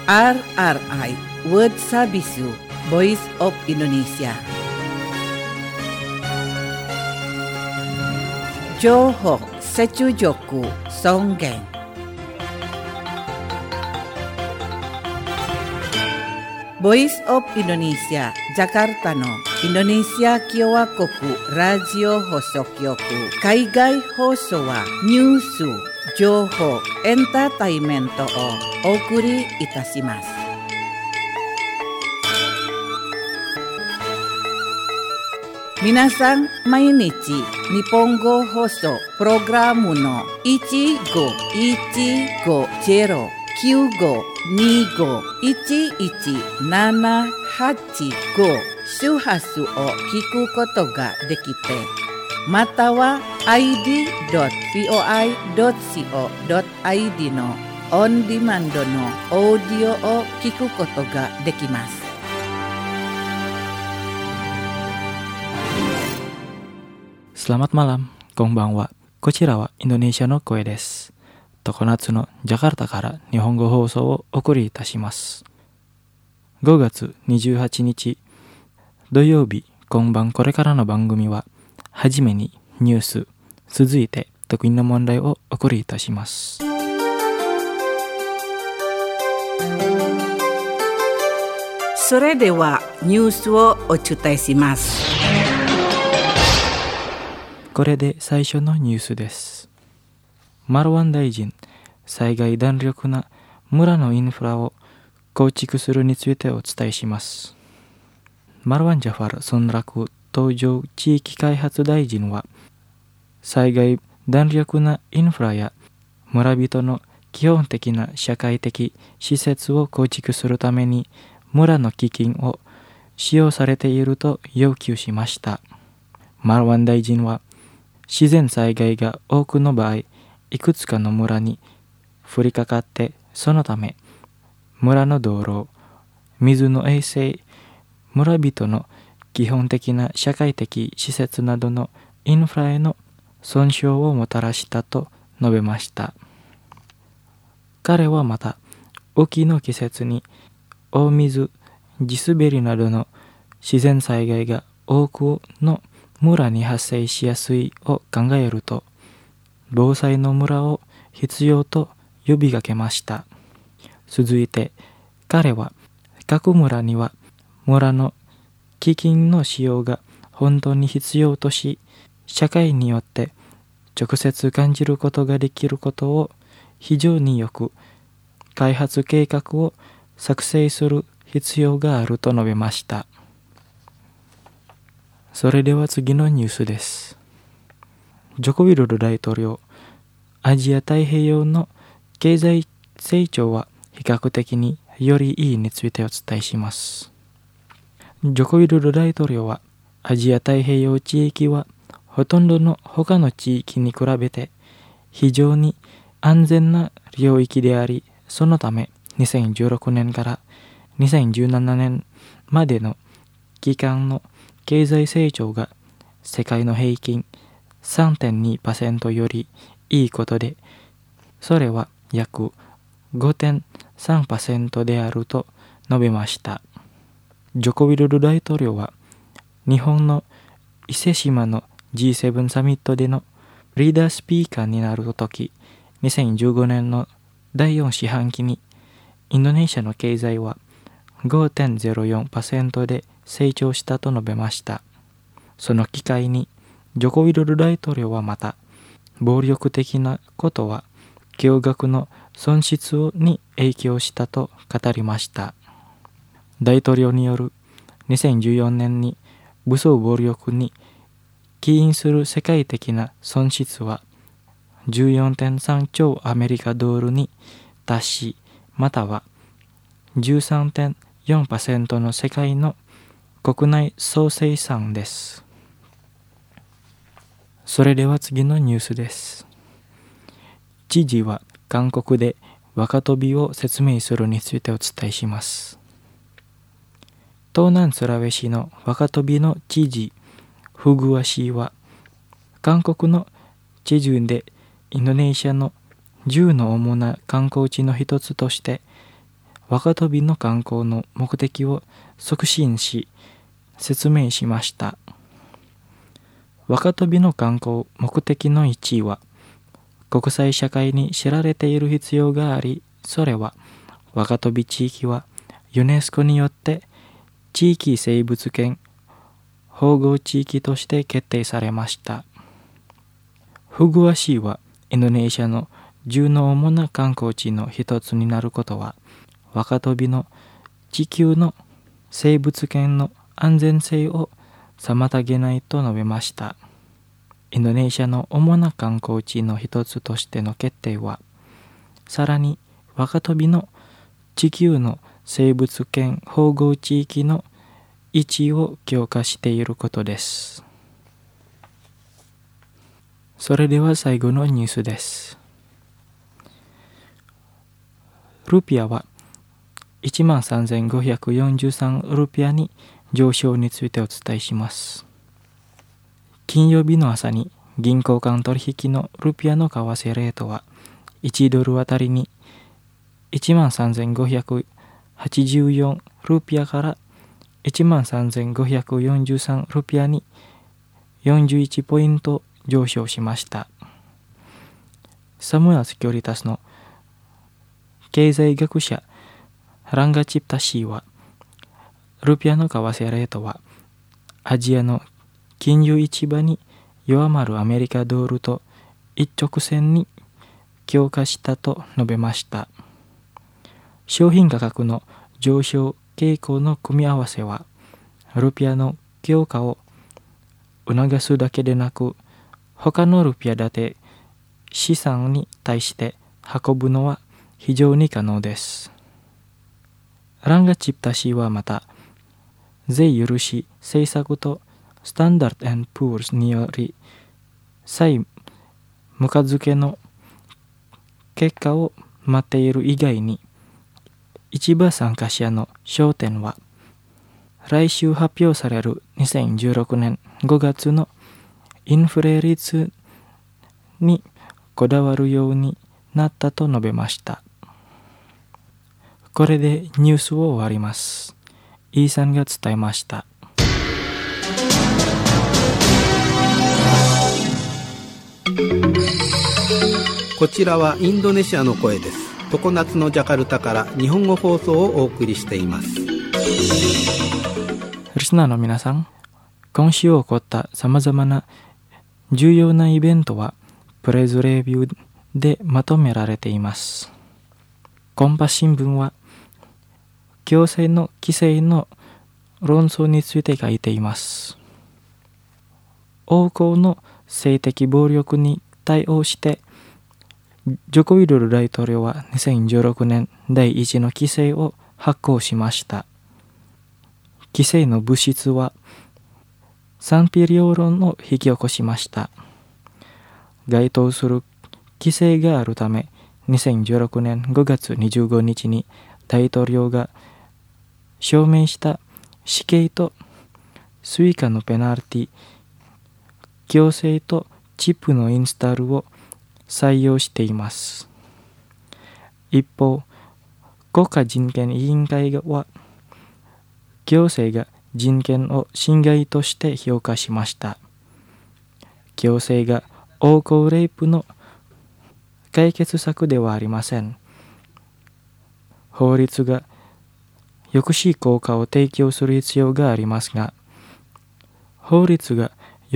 RRI World Sabisu Voice of Indonesia. Johok Secujoku Songgeng. Voice of Indonesia Jakarta no Indonesia Kyowa Koku Radio Hosokyoku Kaigai Hoso wa Nyusu Joho Entertainmento o Okuri Itashimasu. Minasan mainichi Nihongo Hoso Programu no 15-1-95-11-785 周波数を聞くことができて、または id.voi.co.id のオンディマンドのオーディオを聞くことができます。 Selamat malam, konbanwa. Kochira wa Indonesia no koe desu. Tokonatsu no Jakartaから日本語放送をお送りいたします。5月28日土曜日、今晩これからの番組は、はじめにニュース、続いて得意な問題をお送りいたします。 それではニュースをお伝えします。 これで最初のニュースです。マルワン大臣、災害弾力な村のインフラを構築するについてお伝えします。マルワンジャファル・ソンラク東条地域開発大臣は、災害弾力なインフラや村人の基本的な社会的施設を構築するために村の基金を使用されていると要求しました。マルワン大臣は、自然災害が多くの場合、いくつかの村に降りかかって、そのため村の道路、水の衛生、村人の基本的な社会的施設などのインフラへの損傷をもたらしたと述べました。彼はまた、雨季の季節に大水、地滑りなどの自然災害が多くの村に発生しやすいを考えると、防災の村を必要と呼びかけました。続いて、彼は各村には村の基金の使用が本当に必要とし、社会によって直接感じることができることを非常によく開発計画を作成する必要があると述べました。それでは次のニュースです。ジョコビドド大統領、アジア太平洋の経済成長は比較的によりいいについてお伝えします。ジョコビドド大統領は、アジア太平洋地域はほとんどの他の地域に比べて非常に安全な領域であり、そのため2016年から2017年までの期間の経済成長が世界の平均 3.2% よりいいことで、それは約 5.3% であると述べました。ジョコビドド大統領は、日本の伊勢志摩の G7 サミットでのリーダースピーカーになるとき、2015年の第4四半期にインドネシアの経済は 5.04% で成長したと述べました。その機会にジョコビドド大統領はまた、暴力的なことは驚愕の損失に影響したと語りました。大統領による2014年に武装暴力に起因する世界的な損失は 14.3 兆アメリカドルに達し、または 13.4% の世界の国内総生産です。それでは次のニュースです。知事は韓国で若飛びを説明するについてお伝えします。東南スラウェシの若飛びの知事、フグア氏は、韓国のチェジュンでインドネシアの10の主な観光地の一つとして、 若飛びの観光の目的を促進し、説明しました。若飛びの観光目的の1位は、国際社会に知られている必要があり、それは若飛び地域はユネスコによって地域生物圏保護地域として決定されました。フグアシーはインドネシアの10の主な観光地の一つになることは、若飛びの地球の生物圏の安全性を妨げないと述べました。インドネシアの主な観光地の一つとしての決定は、さらに若飛びの地球の生物圏保護地域の位置を強化していることです。それでは最後のニュースです。ルピアは13,543ルピアに上昇についてお伝えします。金曜日の朝に銀行間取引のルピアの為替レートは1ドルあたりに13,584ルピアから13,543ルピアに41ポイント上昇しました。サムア・セキュリタスの経済学者ランガチプタシーは、ルピアの為替レートはアジアの金融市場に弱まるアメリカドルと一直線に強化したと述べました。商品価格の上昇傾向の組み合わせは、ルピアの強化を促すだけでなく、他のルピア建て資産に対して運ぶのは非常に可能です。ランガチプタ氏はまた、税許し政策とスタンダード&プールにより再無価付けの結果を待っている以外に、市場参加者の焦点は、来週発表される2016年5月のインフレ率にこだわるようになったと述べました。これでニュースを終わります。イーさんが伝えました。 こちらはインドネシアの声です。常夏のジャカルタから日本語放送をお送りしています。 リスナーの皆さん、今週起こったさまざまな重要なイベントはプレスレビューでまとめられています。コンパ新聞は行政の規制の論争について書いています。王侯の性的暴力に対応してジョコウィドル大統領は2016年第1の規制を発行しました。規制の物質は賛否両論を引き起こしました。該当する規制があるため、2016年5月25日に大統領が証明した死刑と追加のペナルティ、強制とチップのインスタールを採用しています。一方、国家人権委員会は行政が人権を侵害として評価しました。行政が王侯レイプの解決策ではありません。法律が抑止効果を提供する必要がありますが、法律は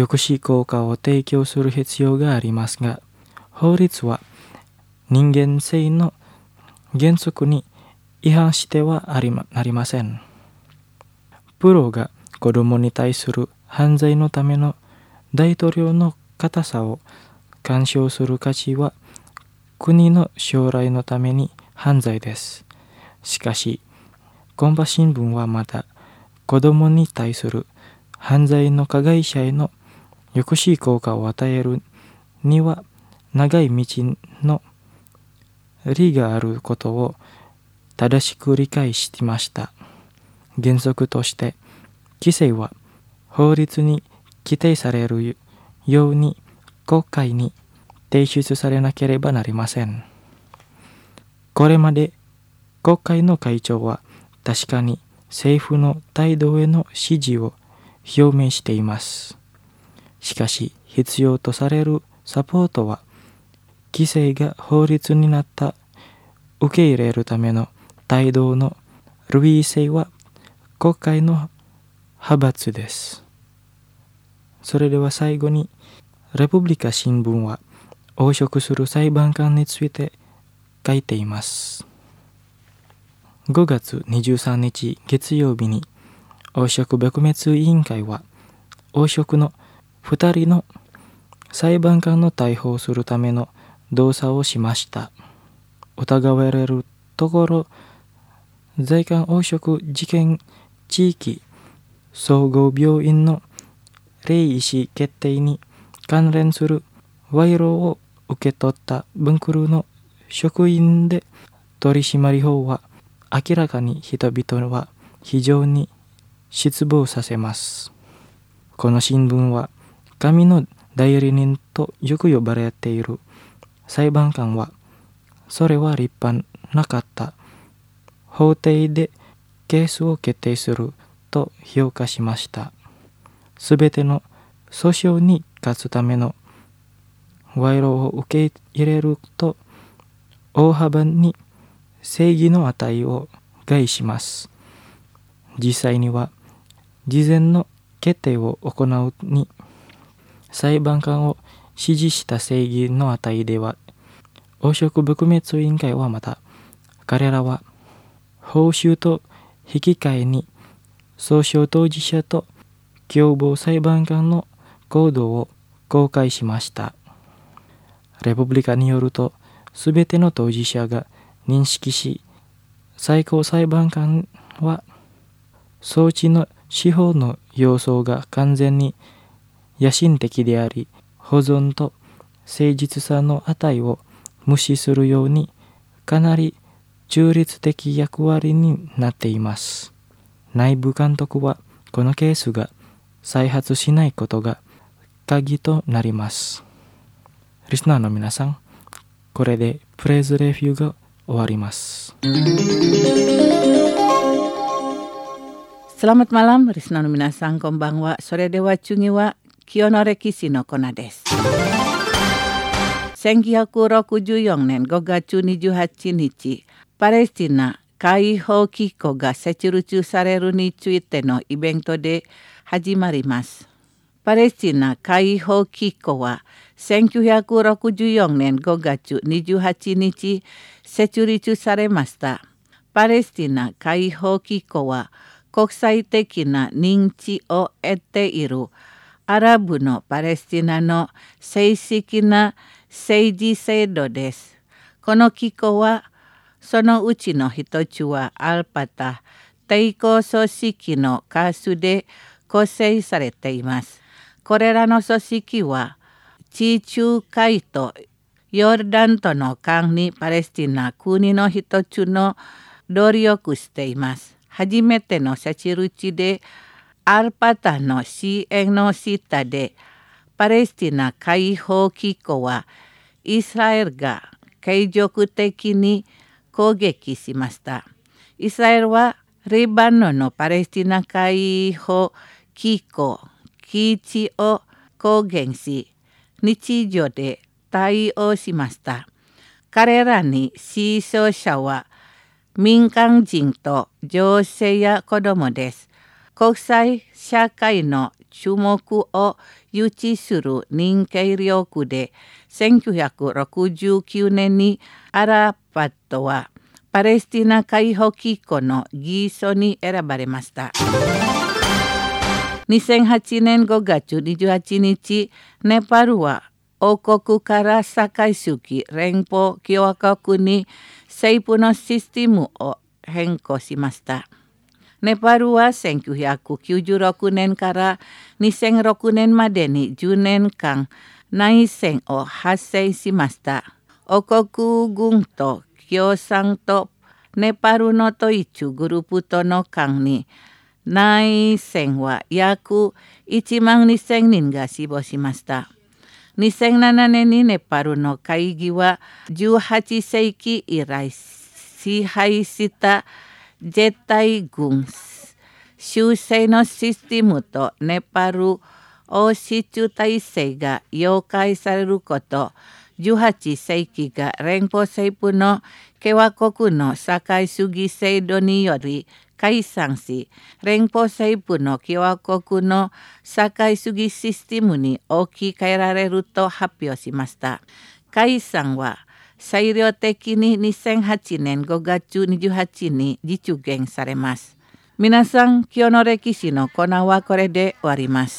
人間性の原則に違反してはなりません。プロが子供に対する犯罪のための大統領の固さを干渉する価値は国の将来のために犯罪です。しかし、コンパ新聞はまた子供に対する犯罪の加害者への抑止効果を与えるには長い道の理があることを正しく理解していました。原則として規制は法律に規定されるように国会に提出されなければなりません。これまで国会の会長は確かに政府の態度への支持を表明しています。しかし必要とされるサポートは規制が法律になった受け入れるための態度の類性は国会の派閥です。それでは最後にレプブリカ新聞は汚職する裁判官について書いています。5月23日月曜日に汚職撲滅委員会は汚職の2人の裁判官の逮捕をするための動作をしました。疑われるところ、在韓汚職事件地域総合病院の霊意思決定に関連する賄賂を受け取ったブンクルの職員で取締法は明らかに人々は非常に失望させます。この新聞は神の代理人とよく呼ばれている裁判官はそれは立派なかった。法廷でケースを決定すると評価しました。すべての訴訟に勝つための賄賂を受け入れると大幅に正義の値を害します。実際には事前の決定を行うに裁判官を支持した正義の値では汚職撲滅委員会はまた彼らは報酬と引き換えに訴訟当事者と共謀裁判官の行動を公開しました。レプブリカによるとすべての当事者が認識し、最高裁判官は装置の司法の要素が完全に野心的であり、保存と誠実さの値を無視するようにかなり中立的役割になっています。内部監督はこのケースが再発しないことが鍵となります。リスナーの皆さん、これでプレイズレビューが終わります。 Selamat malam, Risnaの皆さん、こんばんは。それでは次は清の歴史のコーナーです。1964年5月28日、パレスチナ解放機構が設立されるについてのイベントで始まります。パレスチナ解放機構は1964年5月28日設立されました。パレスチナ解放機構は国際的な認知を得ているアラブのパレスチナの正式な政治制度です。この機構はそのうちの一つはアルパタ抵抗組織の数で構成されています。これらの組織は地中海とヨルダンとの間にパレスチナ国の一つの努力しています。初めての設立でアルパタの支援の下でパレスチナ解放機構はイスラエルが継続的に攻撃しました。イスラエルはレバノンのパレスチナ解放機構基地を攻撃し、日常で対応しました。彼らに死傷者は民間人と女性や子供です。国際社会の注目を誘致する認定力で1969年にアラファトはパレスチナ解放機構の議長に選ばれました。2008年5月28日、ネパルは王国から社会主義連邦共和国に政府のシステムを変更しました。ネパルは1996年から2006年までに10年間内戦を発生しました。王国軍と共産とネパルの統一グループとの間に内戦は約1万2000人が死亡しました。2007年にネパルの会議は18世紀以来支配した絶対軍修正のシステムとネパル王室体制が溶解されること、18世紀が連邦政府の共和国の社会主義制度により解散し、連邦政府の共和国の社会主義システムに置き換えられると発表しました。解散は裁量的に2008年5月28日に実現されます。皆さん、今日の歴史のコーナーはこれで終わります。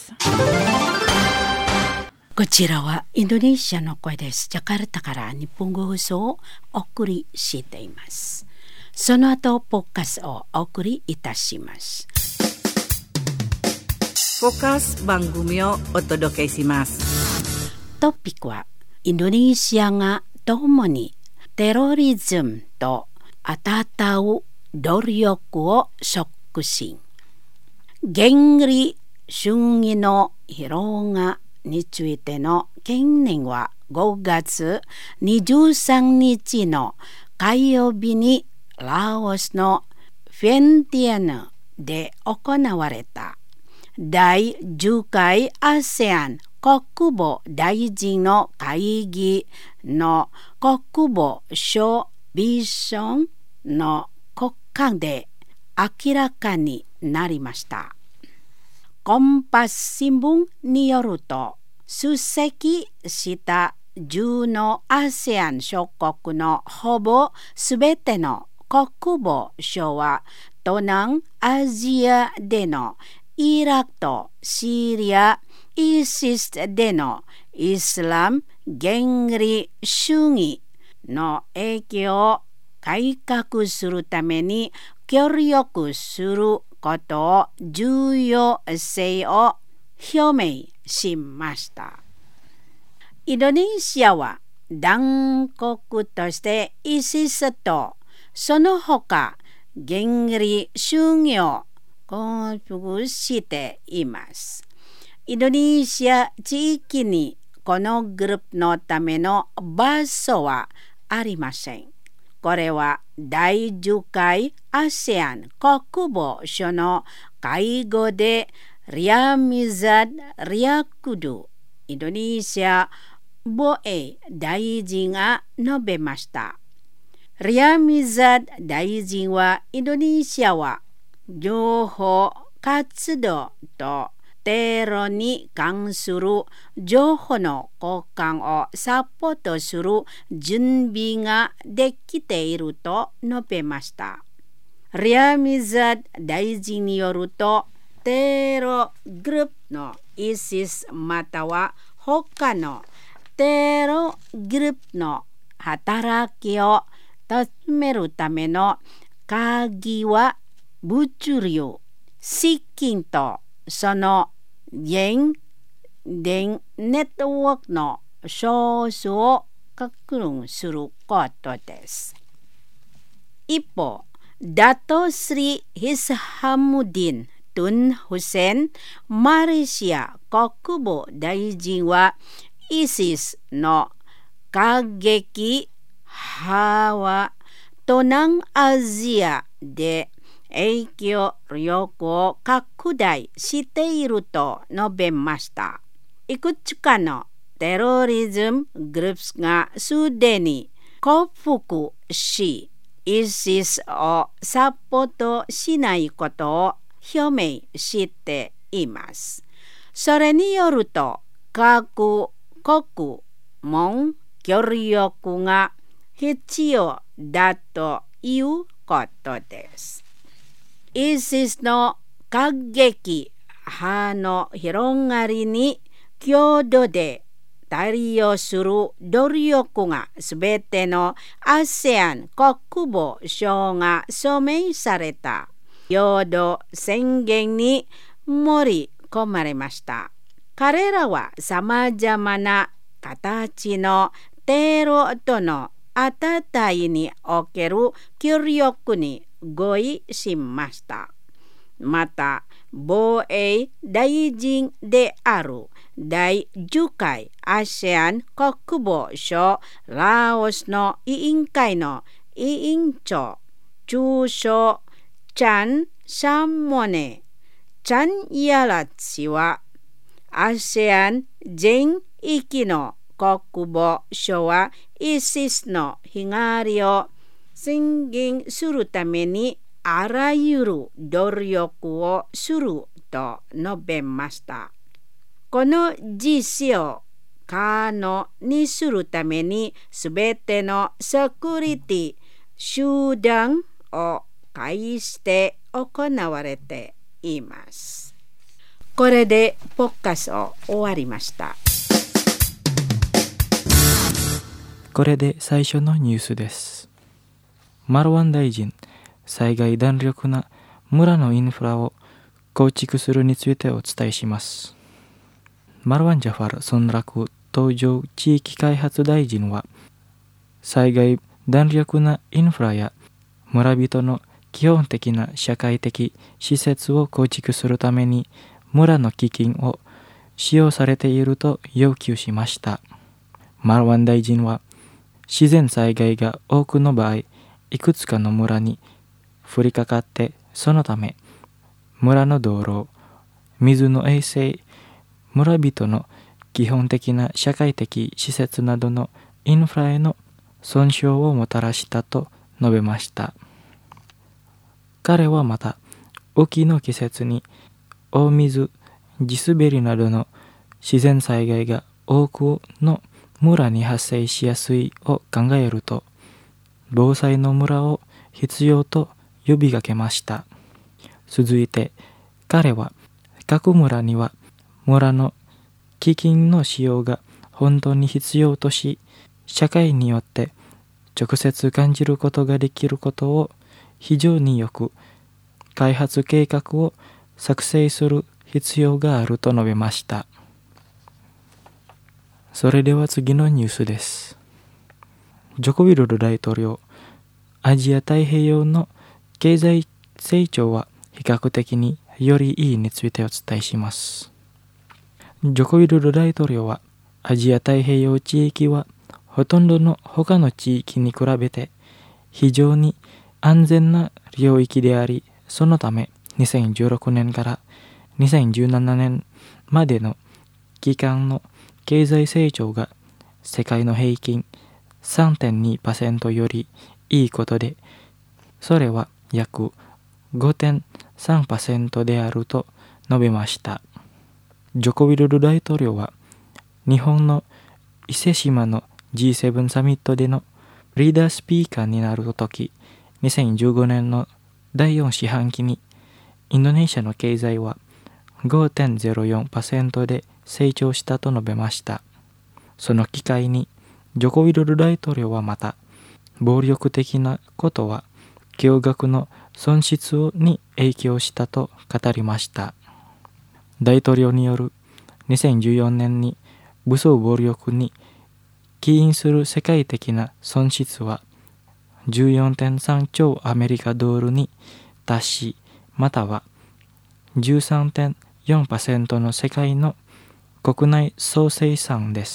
こちらはインドネシアの声です。ジャカルタから日本語放送をお送りしています。その後、ポッカスをお送りいたします。 ポッカス番組をお届けします。 トピックは、インドネシアが共にテロリズムと戦う努力を促進。原理主義の広がについての懸念は5月23日の火曜日にラオスのフェンティアヌで行われた第10回 ASEAN 国防大臣の会議の国防相ビジョンの国会で明らかになりました。コンパス新聞によると、出席した10の ASEAN 諸国のほぼすべての国防相は、東南アジアでのイラクとシリア、イシスでのイスラム原理主義の影響を改革するために協力することを重要性を表明しました。インドネシアは断国としてイシスとその他原理主義を構築しています。インドネシア地域にこのグループのための場所はありません。これは第10回 ASEAN 国防相の会合でリアミザッド・リアクドインドネシア防衛大臣が述べました。リアミザッド大臣はインドネシアは情報活動とテロに関する情報の交換をサポートする準備ができていると述べました。リアミザッド大臣によると、テログループのイシスまたは他のテログループの働きを進めるための鍵は物流、資金とその電ネットワークのソースを確認することです。一方、ダトスリ・ヒスハムディン・トゥン・フセンマレーシア国防大臣はイシスの過激派は東南アジアで影響力を拡大していると述べました。いくつかのテロリズムグループがすでに降伏し、イシスをサポートしないことを表明しています。それによると、各国も協力が必要だということです。イシスの過激派の広がりに共同で対応する努力がすべての ASEAN 国防相が署名された共同宣言に盛り込まれました。彼らはさまざまな形のテロとの戦いにおける協力に合意しました。また、防衛大臣である第10回 ASEAN 国防相ラオスの委員会の委員長中将チャン・サンモネチャン・ヤラチはASEAN全域の国防省はISISの被害を宣言するためにあらゆる努力をすると述べました。この実施を可能にするためにすべてのセキュリティ手段を介して行われています。これでポッカスを終わりました。 これで最初のニュースです。マルワン大臣、災害弾力な村のインフラを構築するについてお伝えします。マルワン・ジャファル・ソンラク東条地域開発大臣は、災害弾力なインフラや村人の基本的な社会的施設を構築するために村の基金を使用されていると要求しました。マルワン大臣は、自然災害が多くの場合、いくつかの村に降りかかって、そのため、村の道路、水の衛生、村人の基本的な社会的施設などのインフラへの損傷をもたらしたと述べました。彼はまた、雨季の季節に大水、地滑りなどの自然災害が多くの村に発生しやすいを考えると、防災の村を必要と呼びかけました。続いて、彼は各村には村の基金の使用が本当に必要とし、社会によって直接感じることができることを非常によく開発計画を作成する必要があると述べました。それでは次のニュースです。ジョコウィドド大統領、アジア太平洋の経済成長は比較的によりいいについてお伝えします。ジョコウィドド大統領は、アジア太平洋地域はほとんどの他の地域に比べて非常に安全な領域であり、そのため2016年から2017年までの期間の経済成長が世界の平均 3.2% よりいいことで、それは約 5.3% であると述べました。ジョコウィドド大統領は、日本の伊勢志摩の G7 サミットでのリーダースピーカーになるとき、2015年の第4四半期にインドネシアの経済は 5.04% で成長したと述べました。その機会にジョコウィドド大統領はまた、暴力的なことは驚愕の損失に影響したと語りました。大統領による2014年に武装暴力に起因する世界的な損失は 14.3 兆アメリカドルに達し、または 13.4% の世界の国内総生産です。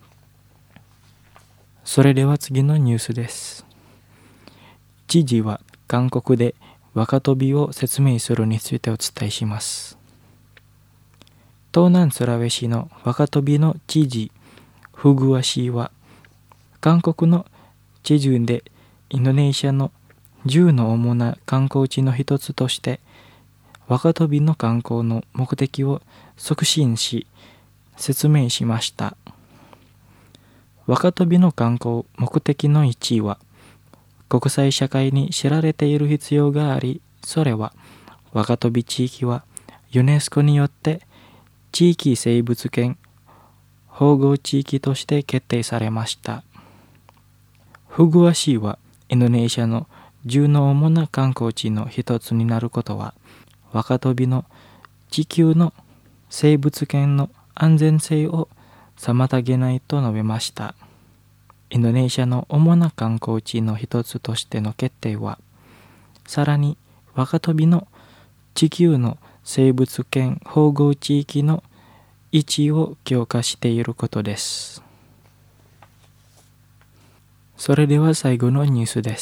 それでは次のニュースです。知事は韓国で若飛びを説明するについてお伝えします。東南スラウェシの若飛びの知事、フグア氏は、韓国のチェジュでインドネシアの10の主な観光地の一つとして、若飛びの観光の目的を促進し、説明しました。若飛びの観光目的の1位は、国際社会に知られている必要があり、それは若飛び地域はユネスコによって地域生物圏保護地域として決定されました。フグア市はインドネシアの10の主な観光地の一つになることは、若飛びの地球の生物圏の安全性を妨げないと述べました。インドネシアの主な観光地の一つとしての決定は、さらに若飛びの地球の生物圏保護地域の位置を強化していることです。 それでは最後のニュースです。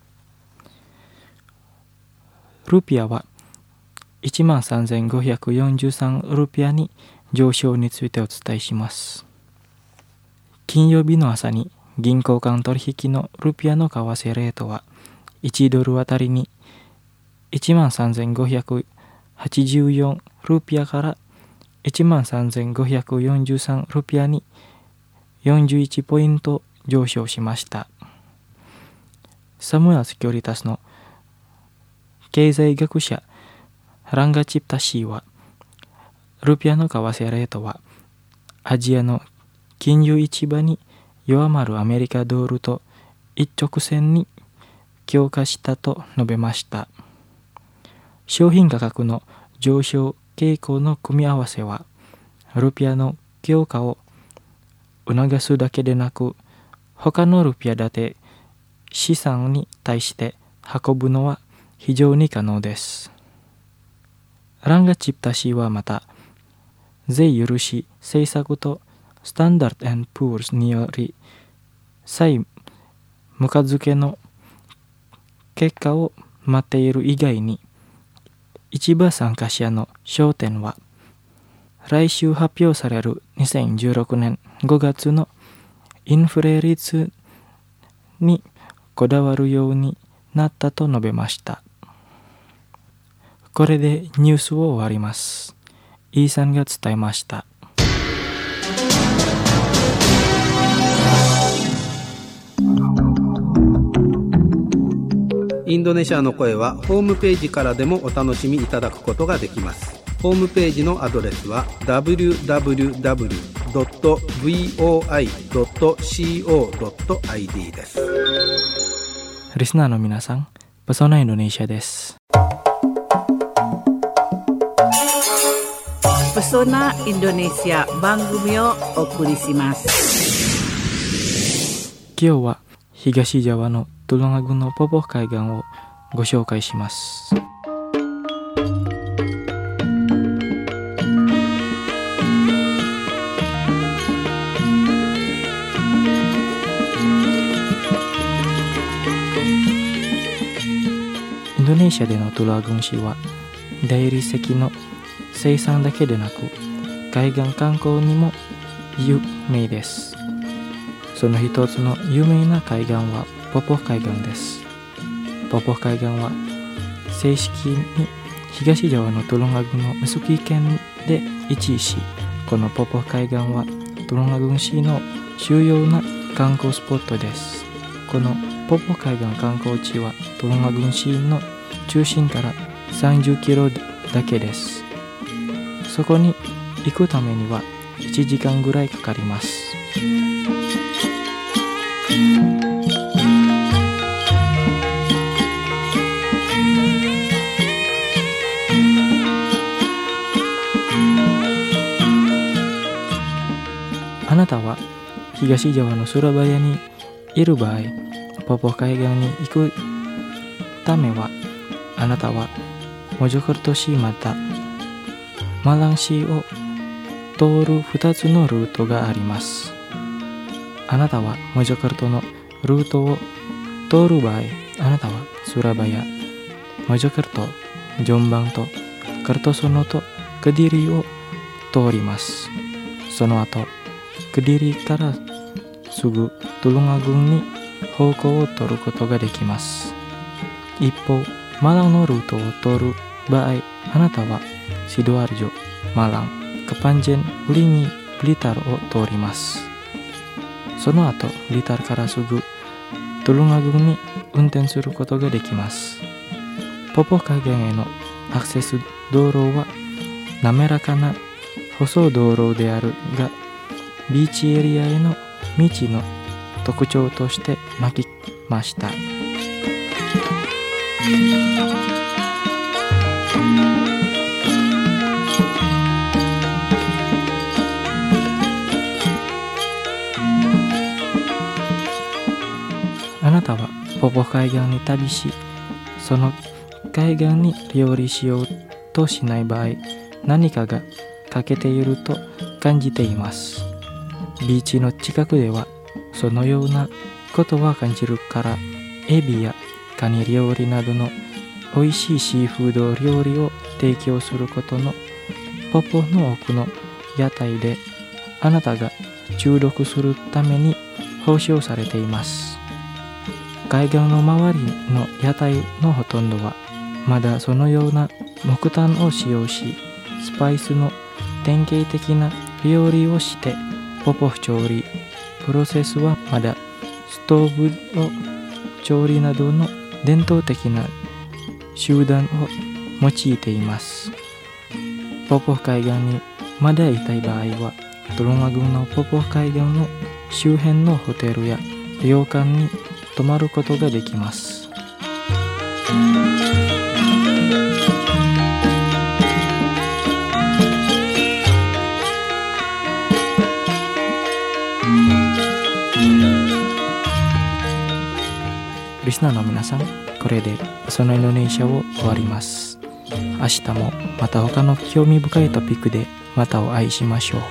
ルピアは13,543ルピアに上昇についてお伝えします。金曜日の朝に銀行間取引のルピアの為替レートは1ドルあたりに13,584ルピアから13,543ルピアに41ポイント上昇しました。サムア・セキュリタスの経済学者ランガチプタシーは、ルピアの為替レートはアジアの金融市場に弱まるアメリカドルと一直線に強化したと述べました。商品価格の上昇傾向の組み合わせは、ルピアの強化を促すだけでなく、他のルピア建て資産に対して運ぶのは非常に可能です。ランガチプタ氏はまた、税許し政策とスタンダード&プールズにより再無価付けの結果を待っている以外に、市場参加者の焦点は、来週発表される2016年5月のインフレ率にこだわるようになったと述べました。これでニュースを終わります。イーさんが伝えました。 インドネシアの声はホームページからでもお楽しみいただくことができます。ホームページのアドレスは www.voi.co.id です。 リスナーの皆さん、Pesona Indonesia です。 Pesona Indonesia 番組をお送りします。 今日は東ジャワのトゥロンガ郡のポポフ海岸をご紹介します。インドネシアでのトゥラ郡市は大理石の生産だけでなく海岸観光にも有名です。その一つの有名な海岸はポポフ海岸です。ポポフ海岸は正式に東ジャワのトゥロンガ郡のメスキ県で位置し、このポポフ海岸はトゥロンガ郡市の主要な観光スポットです。このポポフ海岸観光地はトゥロンガ郡市の中心から30キロだけです。そこに行くためには1時間ぐらいかかります。あなたは東ジャワのスラバヤにいる場合、ポポフ海岸に行くためは、あなたはモジョカルト市またマラン市を通る2つのルートがあります。あなたはモジョカルトのルートを通る場合、あなたはスラバヤ、モジョカルト、ジョンバンとカルトソノとクディリを通ります。その後、クディリからすぐトゥロンガ郡に方向を取ることができます。一方、マランのルートを通る場合、あなたはシドアルジョ、マラン、カパンジェン、ウリニ、ブリタルを通ります。その後、ブリタルからすぐトゥロンガ郡に運転することができます。ポポフ海岸へのアクセス道路は滑らかな細道路であるが、ビーチエリアへの道の特徴として巻きました。あなたはポポフ海岸に旅し、その海岸に料理しようとしない場合、何かが欠けていると感じています。ビーチの近くではそのようなことは感じるから、エビやカニ料理などの美味しいシーフード料理を提供することのポポの奥の屋台であなたが注力するために報奨されています。海岸の周りの屋台のほとんどはまだそのような木炭を使用し、スパイスの典型的な料理をして、ポポ調理プロセスはまだストーブの調理などの伝統的な手段を用いています。ポポ海岸にまだいたい場合は、トロンガ郡のポポ海岸の周辺のホテルや旅館に泊まることができます。リスナーの皆さん、これでそのインドネシアを終わります。明日もまた他の興味深いトピックでまたお会いしましょう。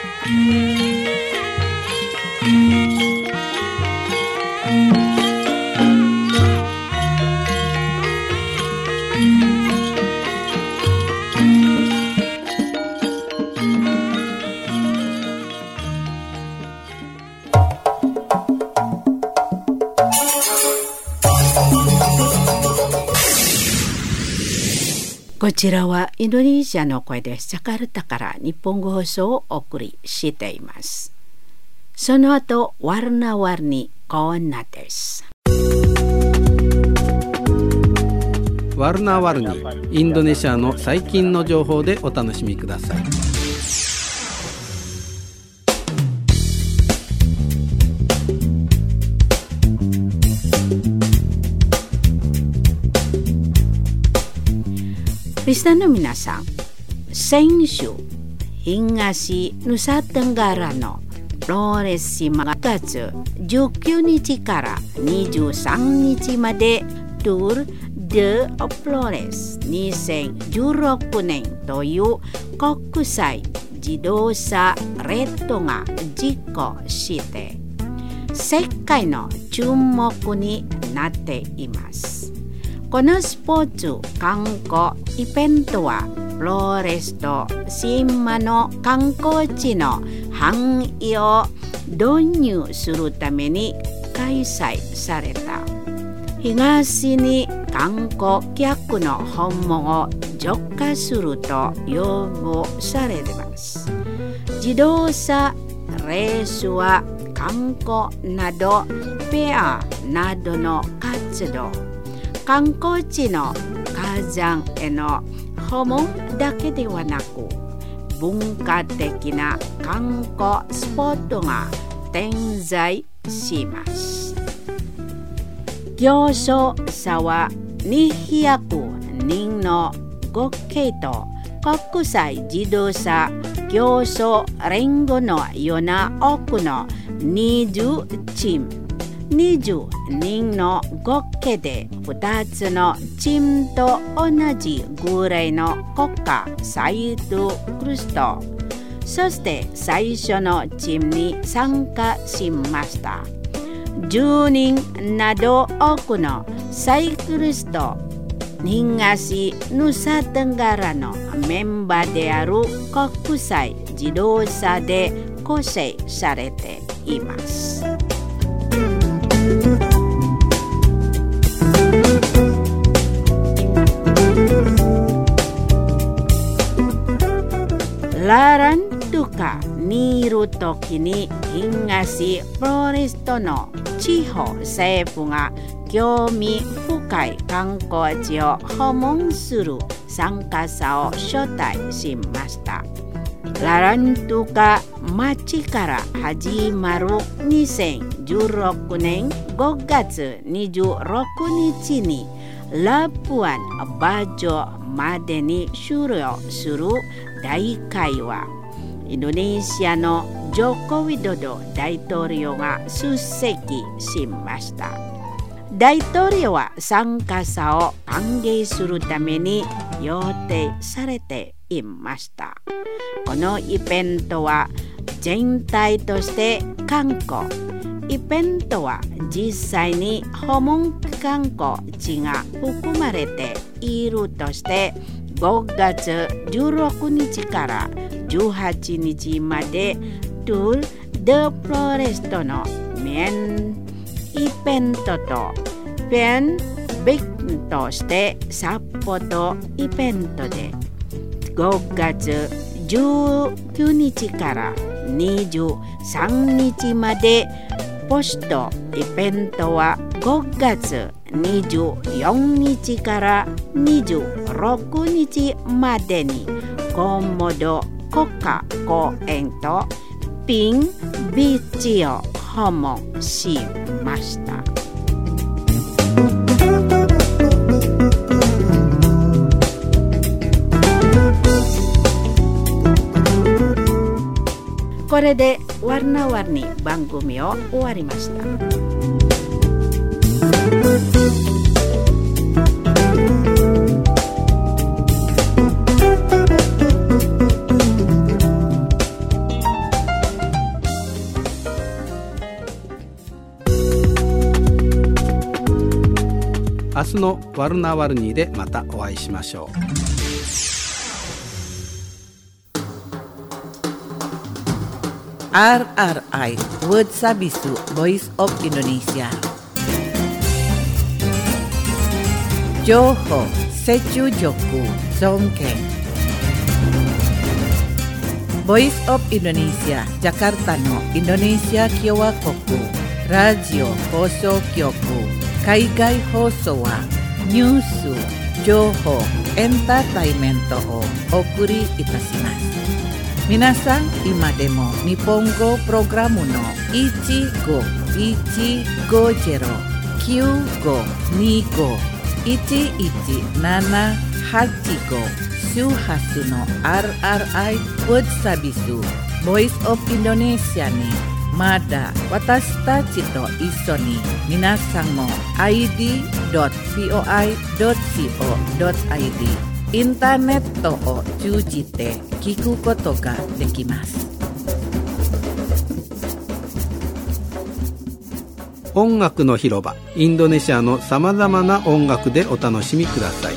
こちらはインドネシアの声です。ジャカルタから日本語放送をお送りしています。その後、ワルナワルニコーナです。 ワルナワルニ、インドネシアの最近の情報でお楽しみください。 リスナーの皆さん、先週、東ヌサテンガラのローレス島が5月19日から23日までトゥール・デ・フローレス2016年という国際自動車レートが実行して、世界の注目になっています。このスポーツ観光イベントはフローレスと島の観光地の繁栄を導入するために開催された。東に観光客の訪問を増加すると要望されています。自動車レースは観光などフェアなどの活動、観光地の火山への訪問だけではなく、文化的な観光スポットが点在します。競争者は200人の合計と国際自動車競争連合のような多くの20チーム、20人の合計で2つのチームと同じぐらいの国家サイクルスト、そして最初のチームに参加しました。10人など多くのサイクリスト、東ヌサテンガラのメンバーである国際自動車で構成されています。ララントカにいるときに東フローレストの地方政府が興味深い観光地を訪問する参加者を招待しました。ララントカ町から始まる2016年5月26日にラプアンバジョまでに終了する大会は、インドネシアのジョコ・ウィドド大統領が出席しました。大統領は参加者を歓迎するために予定されていました。このイベントは全体として観光、 イベントは実際に訪問観光地が含まれているとして5月16日から18日までトゥール・デ・フロレストのメインイベントとフェンビッグとしてサポートイベントで5月19日から23日までポストイベントは5月24日から26日までにコモド国家公園とピンビーチを訪問しました。これでワルナワルに番組を終わりました。 明日のワルナワルニーでまたお会いしましょう。 RRI Word Sabisu Voice of Indonesia 情報セチュジョク尊敬 Voice of Indonesia ジャカルタのインドネシア共和国ラジオ放送局海外放送はニュース情報エンターテイメントをお送りいたします。皆さん今でも日本語プログラムの 1515251178 周波数の RRI Word Sabisu Voice of Indonesia にまだ私たちと一緒に皆さんも id.voi.co.id インターネットを通じて聞くことができます。 音楽の広場インドネシアのさまざまな音楽でお楽しみください。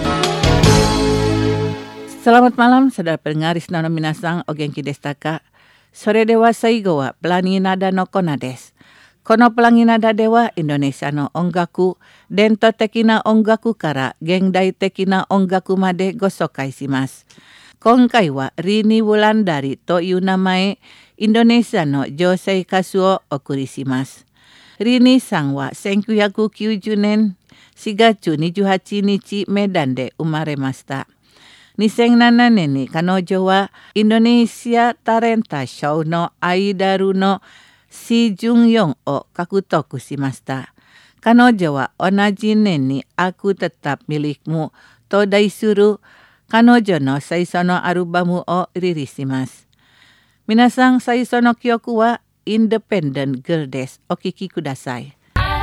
Selamat malam saudara pendengar Isnano Minasang o genki desta ka. それでは最後はプラニナダのコーナーです。このプラニナダではインドネシアの音楽、伝統的な音楽から現代的な音楽までご紹介します。今回はリニ・ウランダリという名前、インドネシアの女性歌手をお送りします。リニさんは1990年4月28日メダンで生まれました。2007年に彼女はインドネシアタレントショーのアイドルのシジュンヨンを獲得しました。彼女は同じ年にAku Tetap Milikmuと題する彼女の最初のアルバムをリリースします。皆さん最初の曲は Independent Girl です。お聴きください。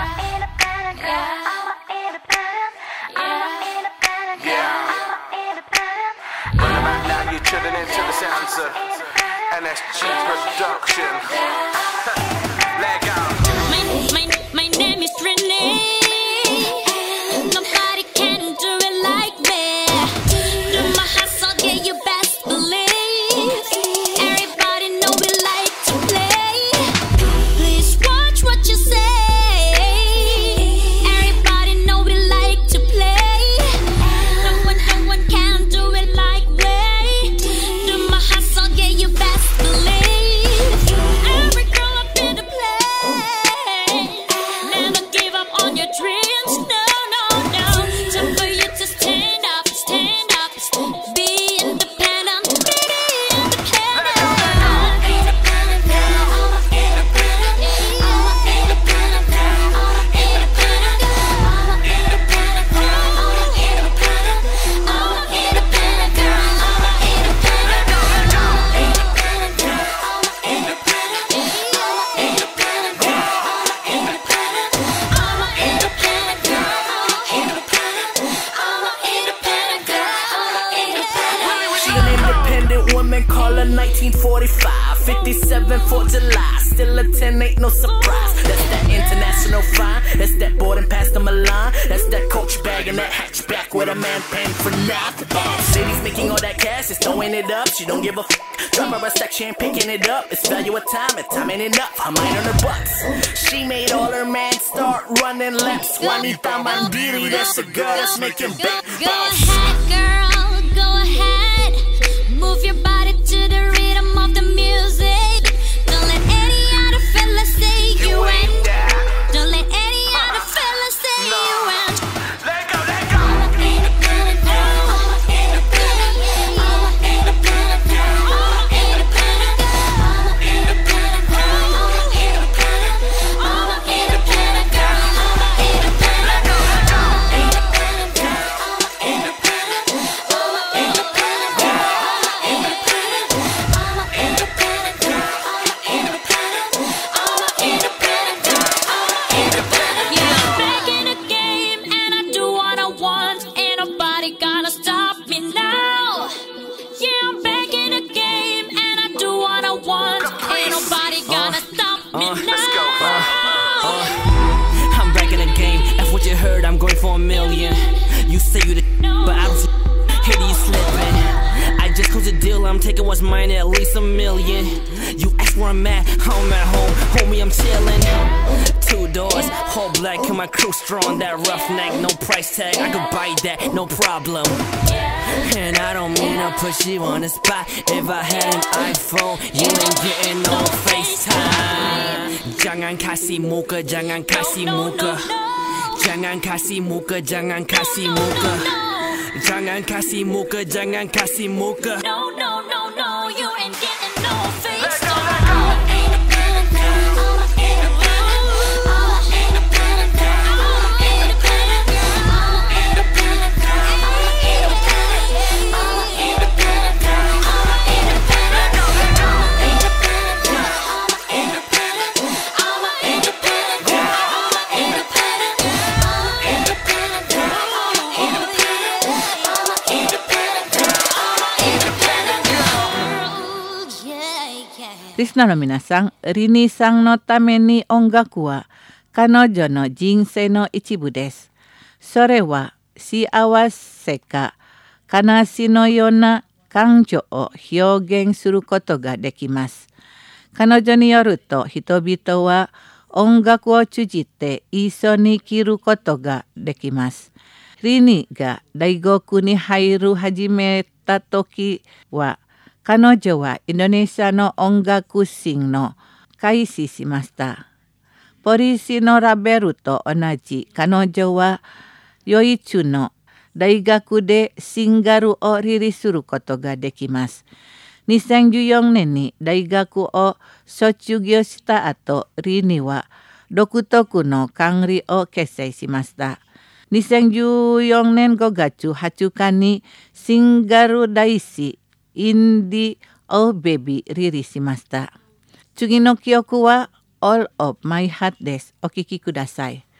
NSG Production. My name is Renee. Nobody can do it like me. Do my hustle, yeah, you best believe. Everybody know we like to play. Please watch what you say. Everybody know we like to play. No one can do it like me. Do my hustle, yeah, you best believe. Every girl up in the place. Never give up on your dreams. No, no, no. Time for you to stand up, stand up. Be independent, be independent. I'm an independent girl. I'm an independent girl. I'm an independent girl. I'm an independent girl. I'm an independent girl. I'm an independent girl. I'm an independent girl. I'm an independent girl. I'm an independent girl. I'm an independent girl. I'm an independent girl. I'm an independent girl. I'm an independent girl. She an independent woman, call her 1945. 57 for July. Still a 10, ain't no surprise. That's that international fine. That's that boarding past the Milan. That's that coach bag and that hatchback with a man paying for nothing. City's making all that cash, is throwing it up. She don't give a f. Drop her a stack, she ain't picking it up. It's value of time, and time ain't enough. I might earn her bucks. She made all her man start running laps. Juanita Mandiri, that's a girl that's making big Go ahead, girl, go ahead. Move your body to the rhythm of the music. Don't let any other fella say you ain't. Don't let any other fella say you ain't. Let go, let go. I'm going for $1 million. You say you the but I don't see here you slipping. I just closed the deal, I'm taking what's mine at least $1 million. You ask where I'm at home, homie, I'm chillin'. 2 doors, whole black, and my crew strong. That roughneck, no price tag, I could buy that, no problem. And I don't mean to put you on the spot. If I had an iPhone, you ain't getting no FaceTime. Jangan kasih muka, jangan kasih muka. Jangan kasih muka, jangan kasih muka. Jangan kasih muka, jangan kasih muka. No, no, no, no, you ain't getting no face. Listenerの皆さん、リニーさんのために音楽は彼女の人生の一部です。それは幸せか悲しのような感情を表現することができます。彼女によると人々は音楽を通じて一緒に生きることができます。リニーが大学に入る始めた時は彼女はインドネシアの音楽シーンの開始しました。ポリスのラベルと同じ彼女は唯一の大学でシングルをリリースすることができます。2014年に大学を卒業した後、リニーは独特の管理を結成しました。2014年5月8日にシングル第1Indie Oh Baby リリースしました。次の曲は All of My Heart です。お聴きください。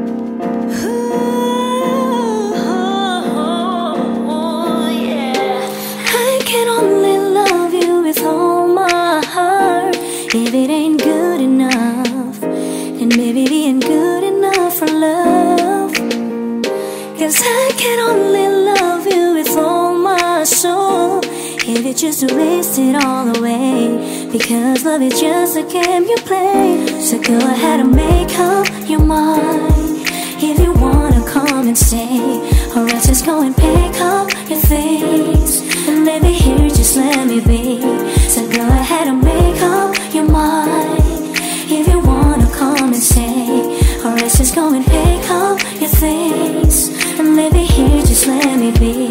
If it ain't good enough, then maybe it ain't good enough for love. 'Cause I can only love you with all my soul. If it's just to waste it all away, because love is just a game you play. So go ahead and make up your mind. If you wanna come and stay, or else just go and pick up your things and leave it here, just let me be. So go ahead and make up your mind. If you wanna come and stay, or else just go and pick up your things and leave it here, just let me be.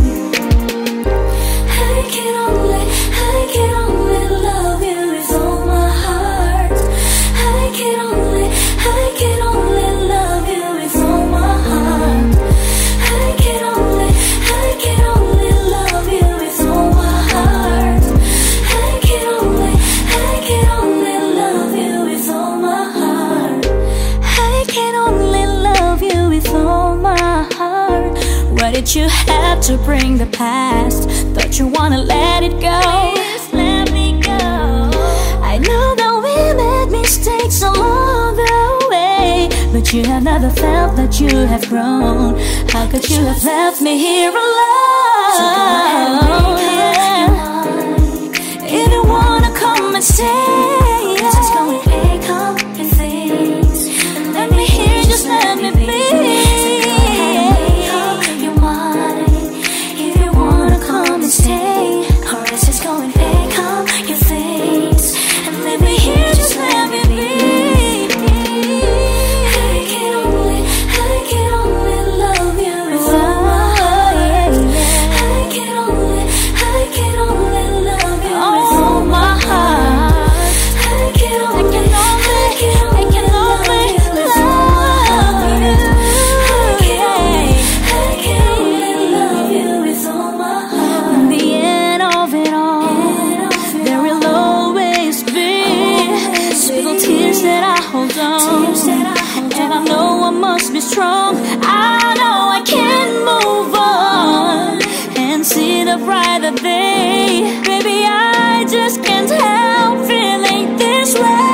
I can only love you with all my heart. I can only love you with all my heart. I can only love you with all my heart. I can only love you with all my heart. I can only love you with all my heart. Why did you have to bring the past? Don't you wanna let it go? Please let me go. That you have never felt that you have grown. How could you have left me here alone? If you wanna come and stay, just go and pick up your things and let me hear, just let me be. If you wanna come and stay, or else just go and pick up your things and let me hear, just let me be. And I know I must be strong. I know I can move on and see the brighter day. Baby, I just can't help feeling this way.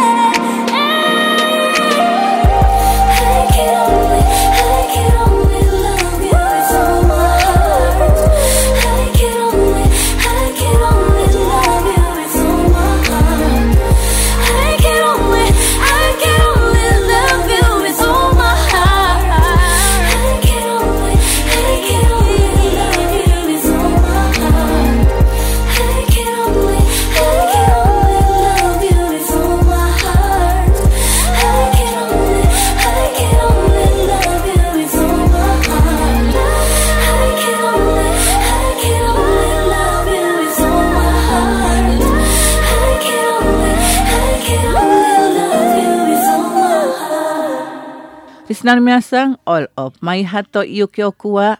Listener minasan, all of my hato iyo kyoku wa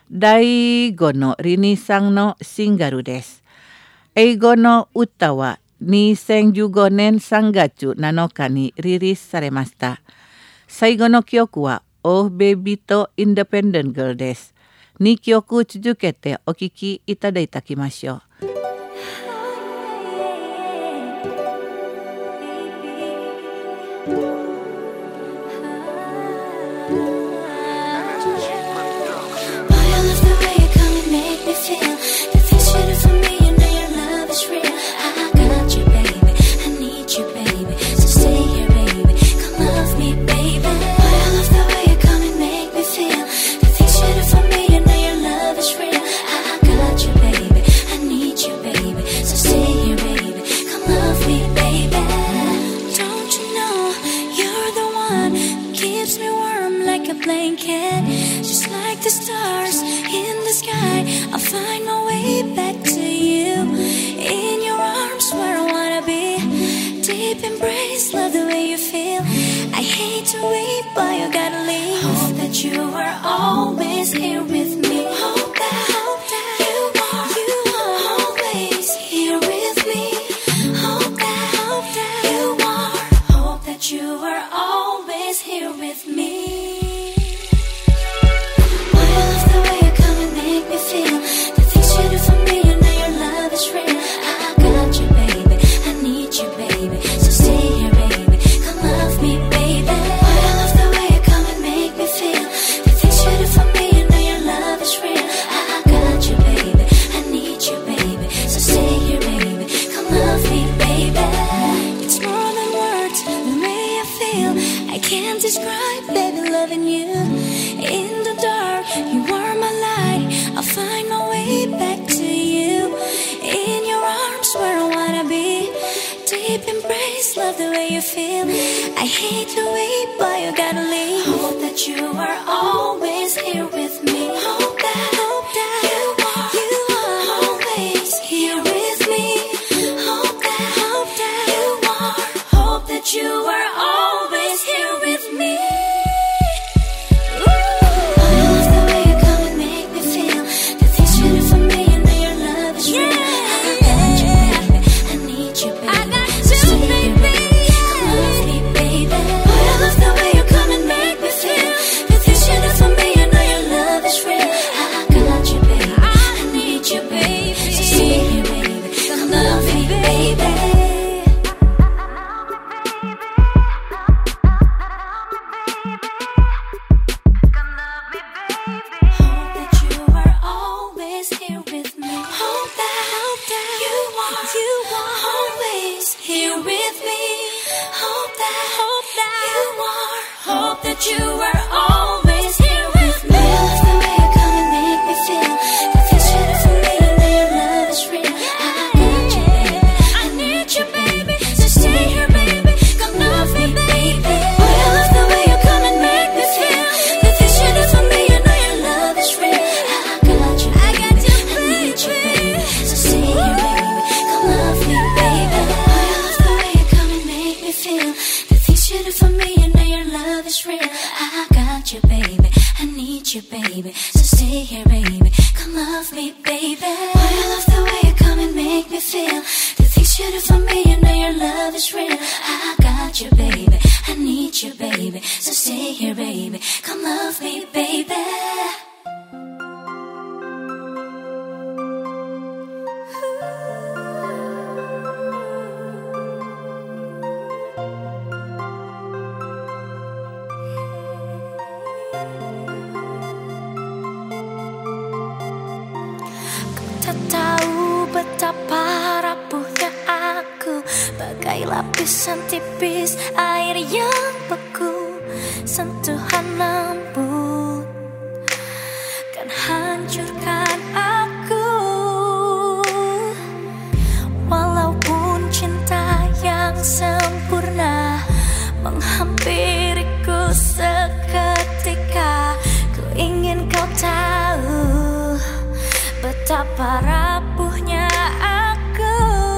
Daigo no Rinisang no Shingaru desu. Eigo no uta wa 2015年3月7日にリリースされました。最後の曲は Oh Baby と Independent Girl です。2曲続けてお聴きいただきましょう。 This that you were always here with me. I love the way you come and make me feel the things you do for me. I know your love is real. I got you, baby. I need you, baby. So stay here, baby. Come love me, baby. Boy, I love the way you come and make me feel the things you do for me. I know your love is real. I got you, baby. I need you, baby. So stay here, baby. Come love me, baby. Boy, I love the way you come and make me feel the things you do for me. I know your love is real. I got you, baby. I need you, baby. So stay here, baby. Come love me, baby. Boy, I love the way you come and make me feel the things you do for me. I know your love is real. I got you, baby. I need you, baby. So stay here, baby. Come love me, baby. Tak tahu betapa rapuhnya aku, bagai lapisan tipis air yang beku. Sentuhan lembut kan hancurkan aku. Walaupun cinta yang sempurna menghampiriku seketika, ku ingin kau tahu betapa rapuhnya aku.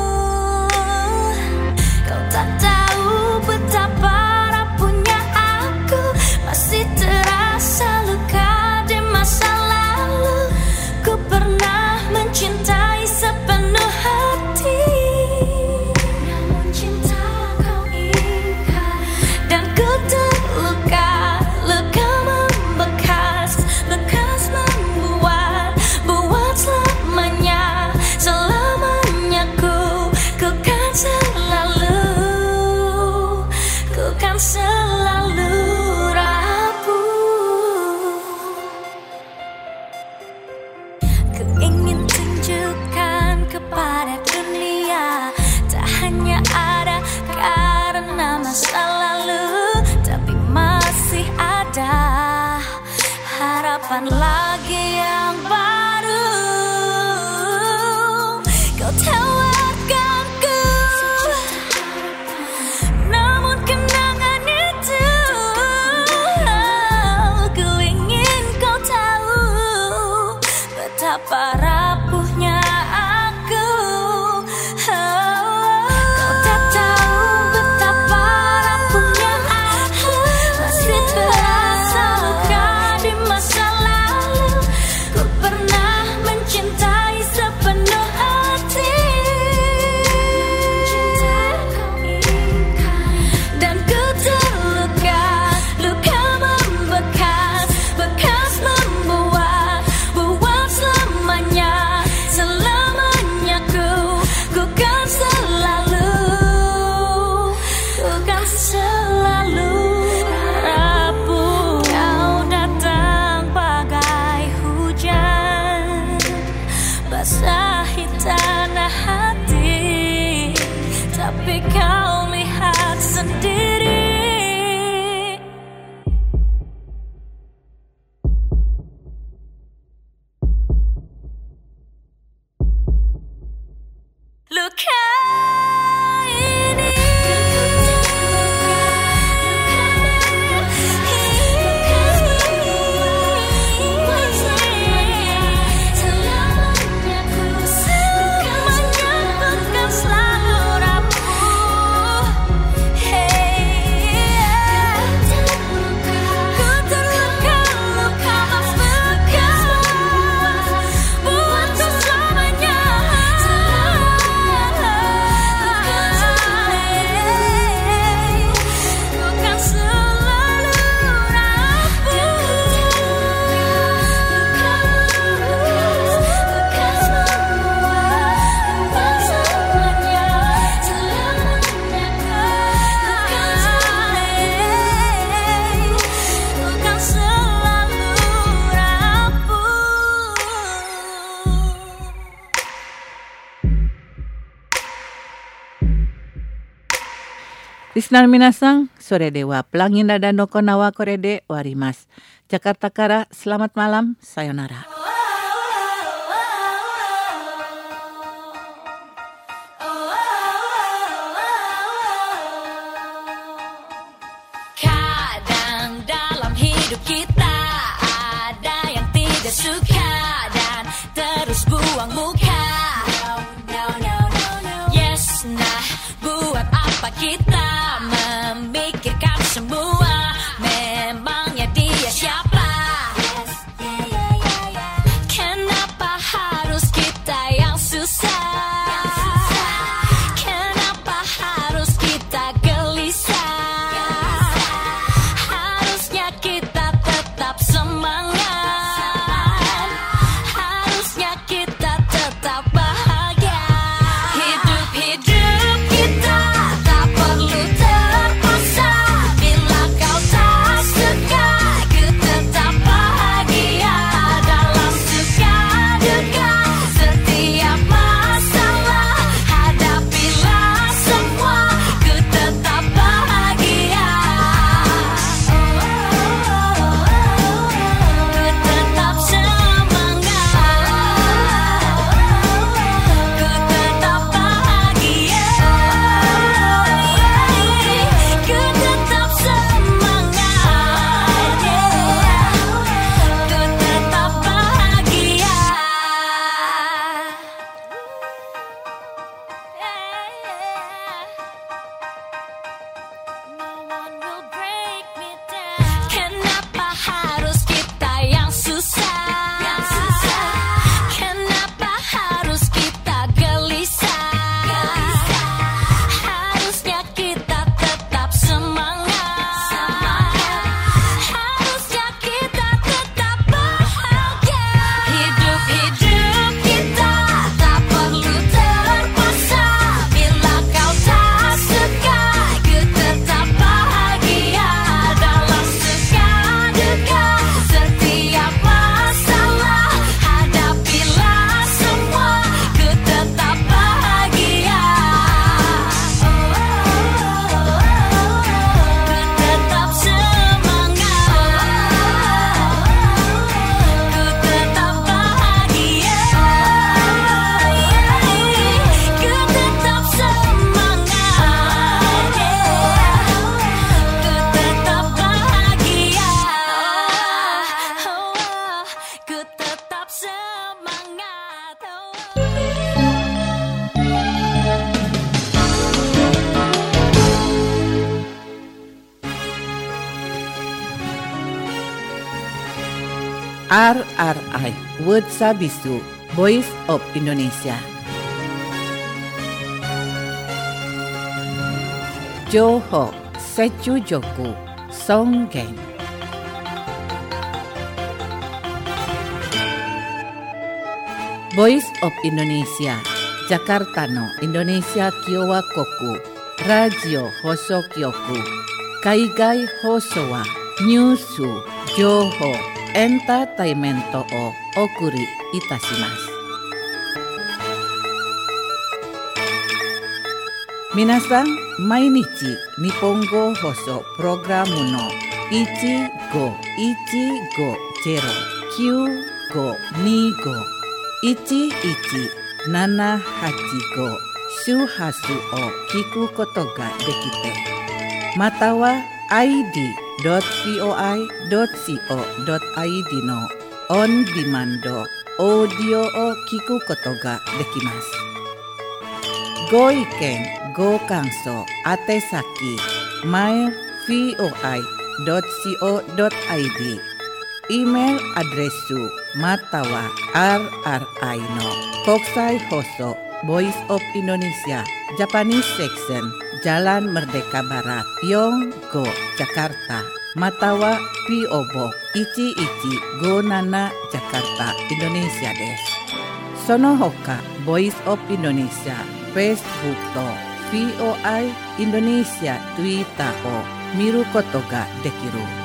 Kau tak tahu betapa rapuhnya aku, masih terasa luka di masa lalu. Ku pernah mencintai sepenuh hati, namun cinta kau ingkar dan ku terluka. Luka membekas, bekas membuat selamanya, selamanya ku kan selalu rapuh. Ku ingin tunjukkan kepada dunia, tak hanya ada karena masa lalu, tapi masih ada harapan lagi yang baru. Kau tawarkanku, namun kenangan itu, ku ingin kau tahu betapa rapuhnya aku. Kau tak tahu betapa rapuhnya aku, masih terasa luka di masa lalu. Ku pernah mencintai sepenuh hati, dan ku terluka. Luka membekas, bekas membuat selamanya, selamanya ku kan selalu rapuh. Kau datang bagai hujan, basahi tanah hati, tapi kau lihat sendiri. Luka ini selamanya ku menyebutkan selalu rapuh. Ku terluka, luka bekas buat selamanya. Ku kan selalu rapuh. Bekas membuat selamanya, selamanya ku kan selalu rapuh. Listener minasan, それではプラギンラダのコーナーはこれで終わります。ジャカルタからselamat malam、さよなら。 Kadang dalam hidup kita ada yang tidak suka dan terus buang muka. Yes, nah buat apa kita memikirkan semua? Memangnya dia siapa? Kenapa harus kita yang susah? Kenapa harus kita gelisah? Harusnya kita tetap semangat. Harusnya kita tetap bahagia. Hidup kita tak perlu terpaksa. Bila kau tak suka, ku tetap bahagia. Dalam suka duka, setiap masalah, hadapilah semua, ku tetap bahagia. Ku tetap semangat. Ku tetap bahagia. Ku tetap semangat. Ku tetap bahagia. No one will break me down. Kenapa harus kita yang susah? Kenapa harus kita gelisah? Harusnya kita tetap semangat. Harusnya kita tetap bahagia. Hidup kita tak perlu terpaksa. Bila kau tak suka, ku tetap bahagia. Dalam suka duka, setiap masalah, hadapilah semua, ku tetap bahagia. Ku tetap semangat. Ku tetap bahagia. Ku tetap semangat. Ku tetap bahagia. Ku tetap semangat. RRI Word Sabisu Voice of Indonesia. Johor Sechujoku Songgeng. Voice of Indonesia Jakarta no Indonesia Kyowa Koku Radio Hosokyoku Kaigai Hosowa Nyusu Johor Entertainment o okuri itashimasu. Minasan, mainichi Nihongo Hoso Programu no 1515-95-11-785 Shuhasu o kiku koto ga dekite. Mata wa id.voi.co.id no on demand audio o kiku koto ga dekimasu. Go iken, go kanso, atesaki, mail voi.co.id, email adresu matawa RRI no Kokusai Hoso Voice of Indonesia Japanese Section Jalan Merdeka Barat Yonggo Jakarta Matawa P.O. Box 1157 Jakarta Indonesia desu. Sono hoka Voice of Indonesia Facebook to VOI Indonesia Twitter o miru koto ga dekiru.